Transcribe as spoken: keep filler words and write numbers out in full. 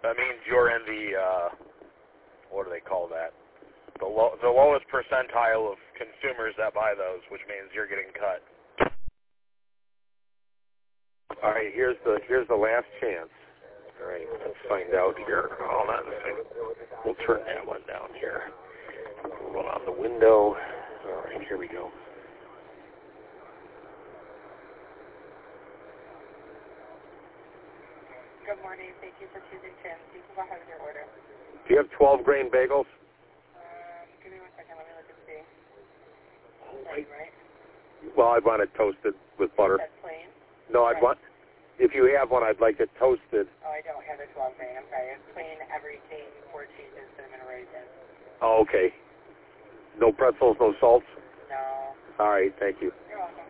That means you're in the, uh, what do they call that? The, lo- the lowest percentile of consumers that buy those, which means you're getting cut. All right, here's the here's the last chance. All right, let's find out here. Hold on a second. We'll turn that one down here. Roll out the window. All right, here we go. Good morning. Thank you for choosing Tim. Please go ahead with your order. Do you have twelve grain bagels? Um, give me one second. Let me look and see. Right. Right? Well, I want it toasted with butter. That's plain? No, I'd want, if you have one, I'd like it toasted. Oh, I don't have the twelve grain. I'm sorry. It's plain everything, four cheeses, cinnamon raisins. Oh, okay. No pretzels, no salts? No. All right, thank you. You're welcome.